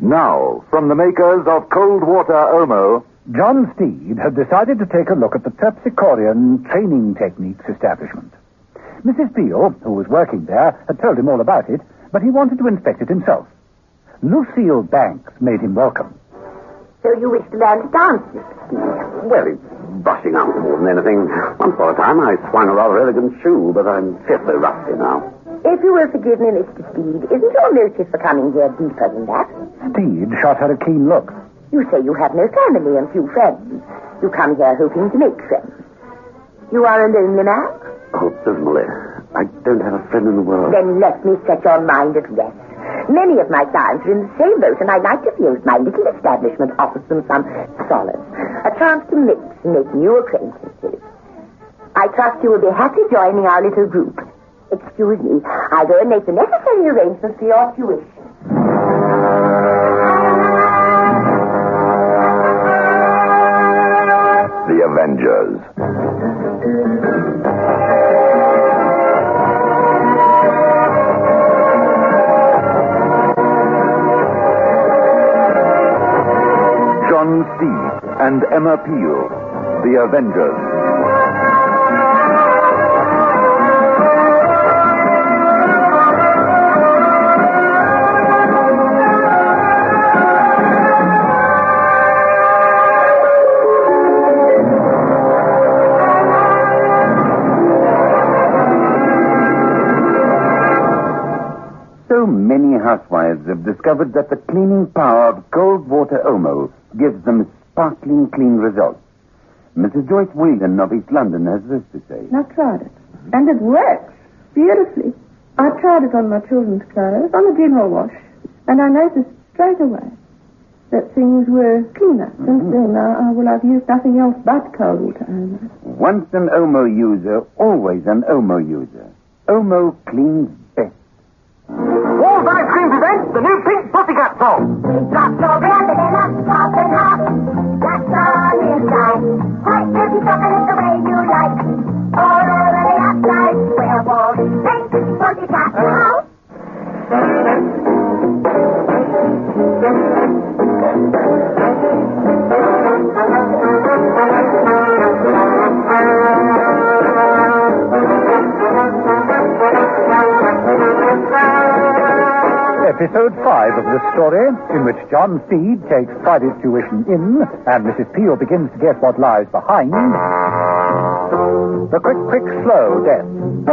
Now, from the makers of Cold Water Omo, John Steed had decided to take a look at the Terpsichorean Training Techniques establishment. Mrs. Peel, who was working there, had told him all about it, but he wanted to inspect it himself. Lucille Banks made him welcome. So you wish to learn to dance, Mr. Steed? Well, it's brushing up more than anything. Once upon a time, I swung a rather elegant shoe, but I'm fearfully rusty now. If you will forgive me, Mr. Steed, isn't your motive for coming here deeper than that? Steed shot her a keen look. You say you have no family and few friends. You come here hoping to make friends. You are a lonely man? Oh, dismally. I don't have a friend in the world. Then let me set your mind at rest. Many of my clients are in the same boat, and I'd like to feel that my little establishment offers them some solace, a chance to mix and make new acquaintances. I trust you will be happy joining our little group. Excuse me, I'll go and make the necessary arrangements for your tuition. The Avengers. John Steed and Emma Peel, The Avengers. So many housewives have discovered that the cleaning power of Cold Water Omo gives them sparkling clean results. Mrs. Joyce Whelan of East London has this to say. I tried it. And it works beautifully. I tried it on my children's clothes, on the general wash, and I noticed straight away that things were cleaner. Since then, I've used nothing else but Cold Water Omo. Once an Omo user, always an Omo user. Omo cleans best. Walls Ice Cream presents the new Pink Pussycat song. Drop your bread and up, top and up. That's on the inside. White dirty chocolate the way you like. All over the outside. Where walls Pink Pussycat now. Episode 5 of this story, in which John Steed takes private tuition in, and Mrs. Peel begins to guess what lies behind. The quick, slow death.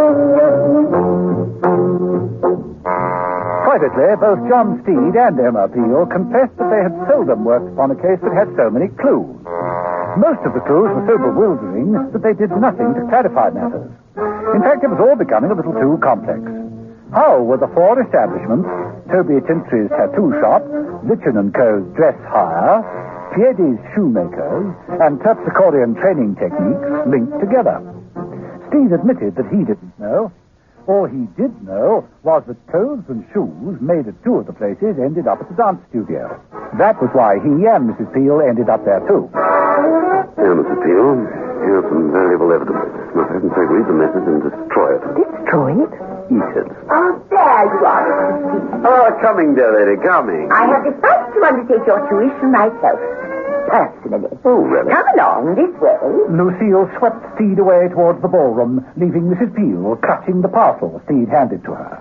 Privately, both John Steed and Emma Peel confessed that they had seldom worked upon a case that had so many clues. Most of the clues were so bewildering that they did nothing to clarify matters. In fact, it was all becoming a little too complex. How were the four establishments, Toby Tintry's tattoo shop, Litchin & Co.'s dress hire, Piedi's shoemakers, and Terpsichorean training techniques linked together? Steed admitted that he didn't know. All he did know was that clothes and shoes made at two of the places ended up at the dance studio. That was why he and Mrs. Peel ended up there, too. Here, Mrs. Peel, here's some valuable evidence. Now, for heaven's sake, read the message and destroy it. Destroy it? Eat it. Oh, there you are, Mr. Steed. Oh, coming, dear lady, coming. I have decided to undertake your tuition myself. Personally. Oh, really? Come along, this way. Lucille swept Steed away towards the ballroom, leaving Mrs. Peel clutching the parcel Steed handed to her.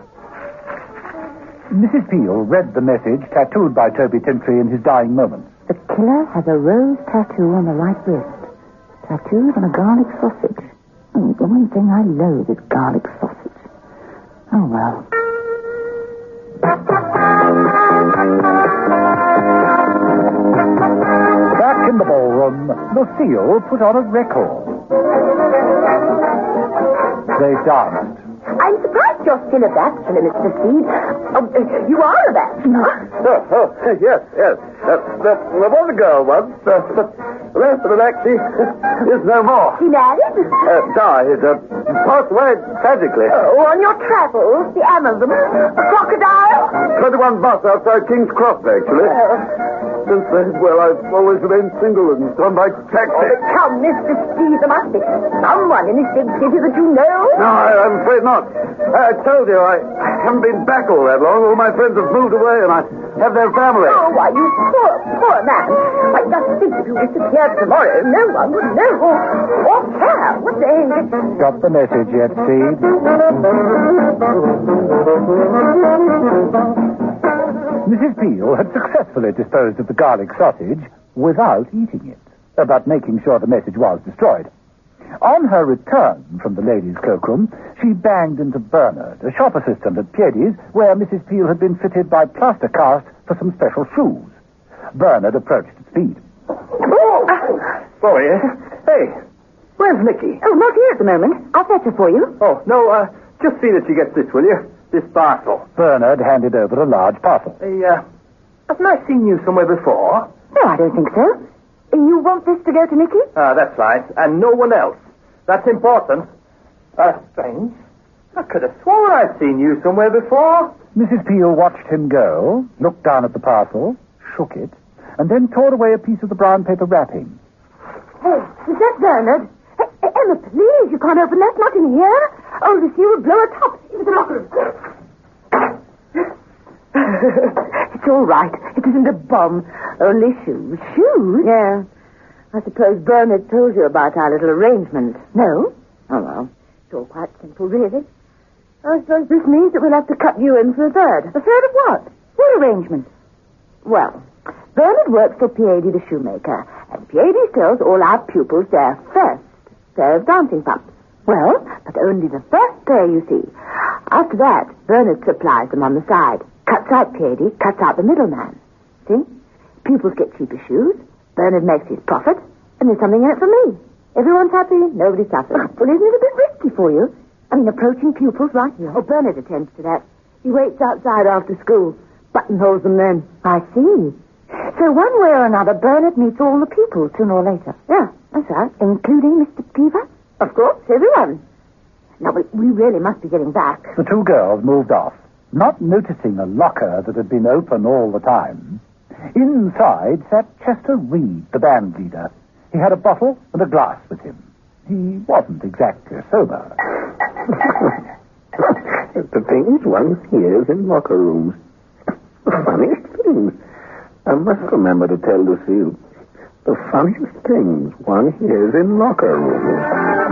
Mrs. Peel read the message tattooed by Toby Tintry in his dying moments. The killer has a rose tattoo on the right wrist, tattooed on a garlic sausage. The one thing I loathe is garlic sausage. Oh, well. Back in the ballroom, Lucille put on a record. They danced. I'm surprised you're still a bachelor, Mr. Steed. Oh, you are a bachelor. Yes. There was a girl once, but the rest of it actually is no more. She married? Died. Passed away tragically. Oh, on your travels, the Amazon, a crocodile? 21 bus outside King's Cross, actually. since then, well, I've always remained single and gone by taxi. Oh, come, Mr. Steve, there must be someone in this big city that you know. No, I'm afraid not. I told you, I haven't been back all that long. All my friends have moved away, and I have their family. Oh, why, you poor man. I just think if you disappeared tomorrow, no one would know or care, would they? Got the message yet, Steve? Mrs. Peel had successfully disposed of the garlic sausage without eating it, but making sure the message was destroyed. On her return from the ladies' cloakroom, she banged into Bernard, a shop assistant at Piedi's, where Mrs. Peel had been fitted by plaster cast for some special shoes. Bernard approached at speed. Oh! Sorry. Hey, where's Nicky? Oh, not here at the moment. I'll fetch her for you. Oh, no, just see that she gets this, will you? This parcel. Bernard handed over a large parcel. Hey, haven't I seen you somewhere before? No, I don't think so. You want this to go to Nicky? That's right. And no one else. That's important. Strange. I could have sworn I'd seen you somewhere before. Mrs. Peel watched him go, looked down at the parcel, shook it, and then tore away a piece of the brown paper wrapping. Hey, is that Bernard? Hey, Emma, please, you can't open that. Not in here. Oh, Lucy would blow it up. Into the locker room. It's all right. It isn't a bomb. Only shoes. Shoes? Yeah. I suppose Bernard told you about our little arrangement. No. Oh, well. It's all quite simple, really. I suppose this means that we'll have to cut you in for a third. A third of what? What arrangement? Well, Bernard works for Piedi the shoemaker, and Piedi sells all our pupils their first pair of dancing pumps. Well, but only the first pair, you see. After that, Bernard supplies them on the side. Cuts out Piedi, cuts out the middleman. See? Pupils get cheaper shoes, Bernard makes his profit, and there's something in it for me. Everyone's happy, nobody suffers. Well, isn't it a bit risky for you? I mean, approaching pupils right here. Oh, Bernard attends to that. He waits outside after school, buttonholes them then. I see. So one way or another, Bernard meets all the pupils sooner or later. Yeah, that's right. Including Mr. Peaver? Of course, everyone. Now, we really must be getting back. The two girls moved off, not noticing a locker that had been open all the time. Inside sat Chester Reed, the band leader. He had a bottle and a glass with him. He wasn't exactly sober. The things one hears in locker rooms. The funniest things. I must remember to tell Lucille. The funniest things one hears in locker rooms.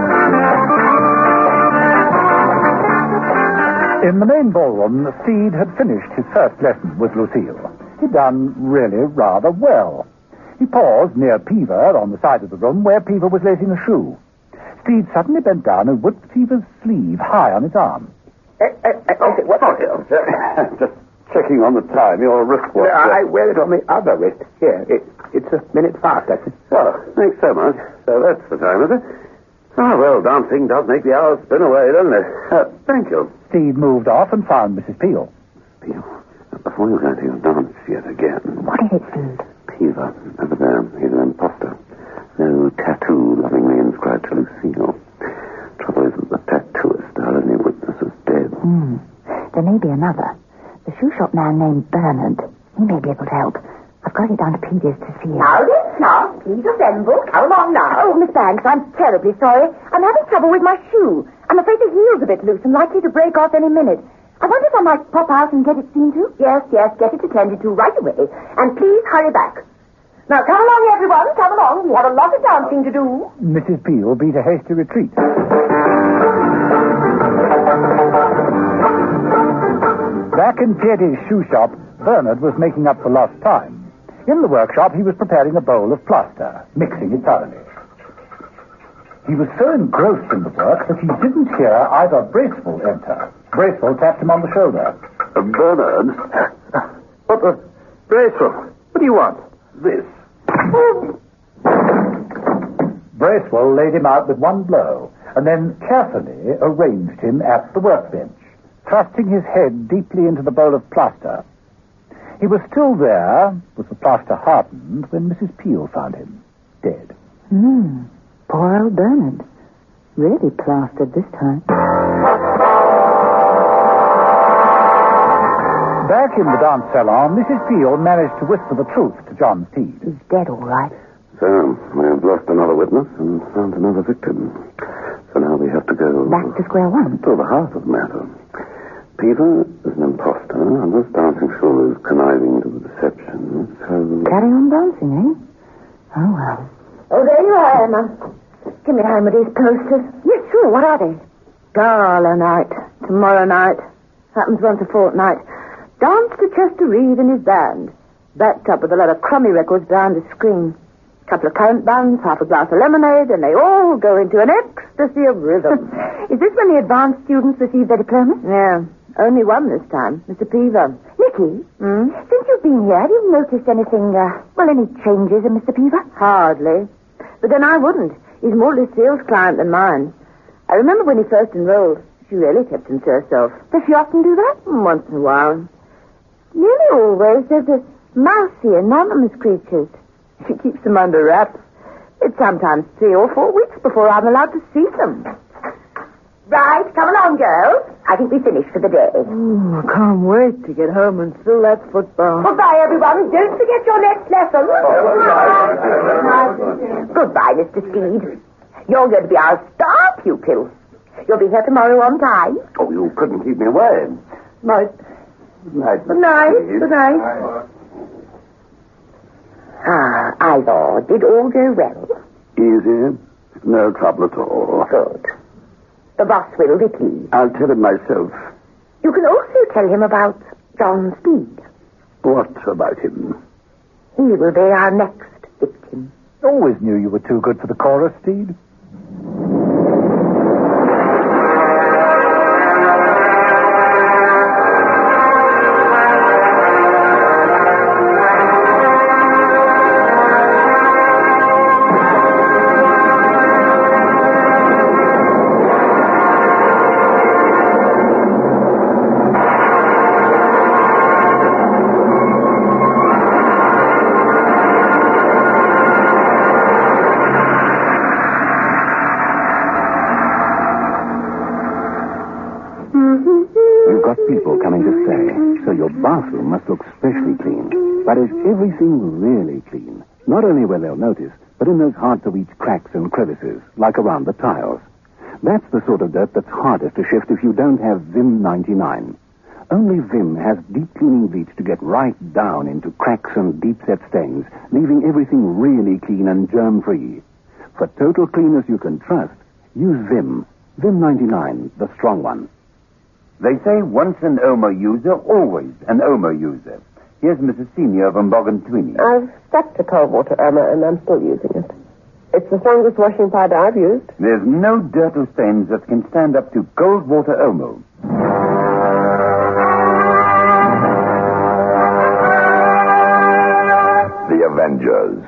In the main ballroom, Steed had finished his first lesson with Lucille. He'd done really rather well. He paused near Peaver on the side of the room where Peaver was lacing a shoe. Steed suddenly bent down and whipped Peaver's sleeve high on his arm. What's on here? Just checking on the time. Your wristwatch. I wear it on the other wrist. Here. It's a minute past, I think. Well, thanks so much. So that's the time, is it? Oh, well, dancing does make the hours spin away, doesn't it? Thank you. Steed moved off and found Mrs. Peel. Peel, before you go to your dance yet again. What is it, Steed? Peaver, over there. He's an imposter. No tattoo lovingly inscribed to Lucille. Trouble is that the tattooist, our only witness, is dead. There may be another. The shoe shop man named Bernard. He may be able to help. I've got to get down to Peters to see him. Now then, class, please assemble. Come along now. Oh, Miss Banks, I'm terribly sorry. I'm having trouble with my shoe. I'm afraid the heel's a bit loose and likely to break off any minute. I wonder if I might pop out and get it seen to? Yes, get it attended to right away. And please hurry back. Now, come along, everyone, come along. We have a lot of dancing to do. Mrs. Peel beat a hasty retreat. Back in Piedi's shoe shop, Bernard was making up for lost time. In the workshop, he was preparing a bowl of plaster, mixing it thoroughly. He was so engrossed in the work that he didn't hear either Bracewell enter. Bracewell tapped him on the shoulder. Bernard? What the... Bracewell, what do you want? This. Bracewell laid him out with one blow, and then carefully arranged him at the workbench, thrusting his head deeply into the bowl of plaster. He was still there, with the plaster hardened, when Mrs. Peel found him, dead. Poor old Bernard. Really plastered this time. Back in the dance salon, Mrs. Peel managed to whisper the truth to John Steed. He's dead, all right. So, we have lost another witness and found another victim. So now we have to go... Back to square one. To the heart of the matter. Peter is an imposter, and this dancing fool is conniving to the deception, so... Carry on dancing, eh? Oh, well. Oh, there you are, Emma. Give me a hand with these posters. Yes, sure. What are they? Gala night. Tomorrow night. Happens once a fortnight. Dance to Chester Reeve and his band. Backed up with a lot of crummy records behind the screen. Couple of currant buns, half a glass of lemonade, and they all go into an ecstasy of rhythm. Is this when the advanced students receive their diplomas? Yeah. Only one this time. Mr. Peaver. Nicky, since you've been here, have you noticed anything, any changes in Mr. Peaver? Hardly. But then I wouldn't. He's more Lucille's client than mine. I remember when he first enrolled. She really kept him to herself. Does she often do that? Once in a while. Nearly always there's a mousy, anonymous creatures. She keeps them under wraps. It's sometimes 3 or 4 weeks before I'm allowed to see them. Right, come along, girls. I think we finished for the day. I can't wait to get home and fill that football. Goodbye, everyone. Don't forget your next lesson. Goodbye, Mr. Steed. You're going to be our star pupil. You'll be here tomorrow on time. Oh, you couldn't keep me away. Night. Good night. Good night. Good night. Ivor, did all go well? Easy. No trouble at all. Good. The boss will be pleased. I'll tell him myself. You can also tell him about John Steed. What about him? He will be our next victim. Always knew you were too good for the chorus, Steed. People coming to stay, so your bathroom must look specially clean. But is everything really clean? Not only where they'll notice, but in those hard-to-reach cracks and crevices, like around the tiles. That's the sort of dirt that's hardest to shift if you don't have Vim 99. Only Vim has deep cleaning bleach to get right down into cracks and deep-set stains, leaving everything really clean and germ-free. For total cleaners you can trust, use Vim. Vim 99, the strong one. They say once an Omo user, always an Omo user. Here's Mrs. Senior from Boggantwini. I've stuck to cold water, Omo, and I'm still using it. It's the strongest washing powder I've used. There's no dirt or stains that can stand up to cold water Omo. The Avengers.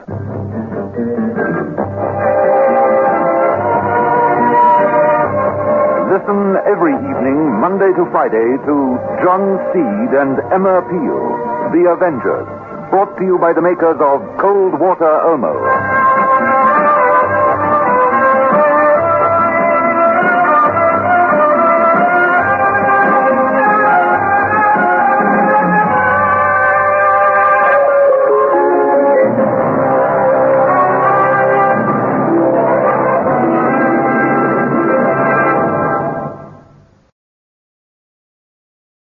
Listen every evening, Monday to Friday, to John Steed and Emma Peel, The Avengers, brought to you by the makers of Cold Water Omo.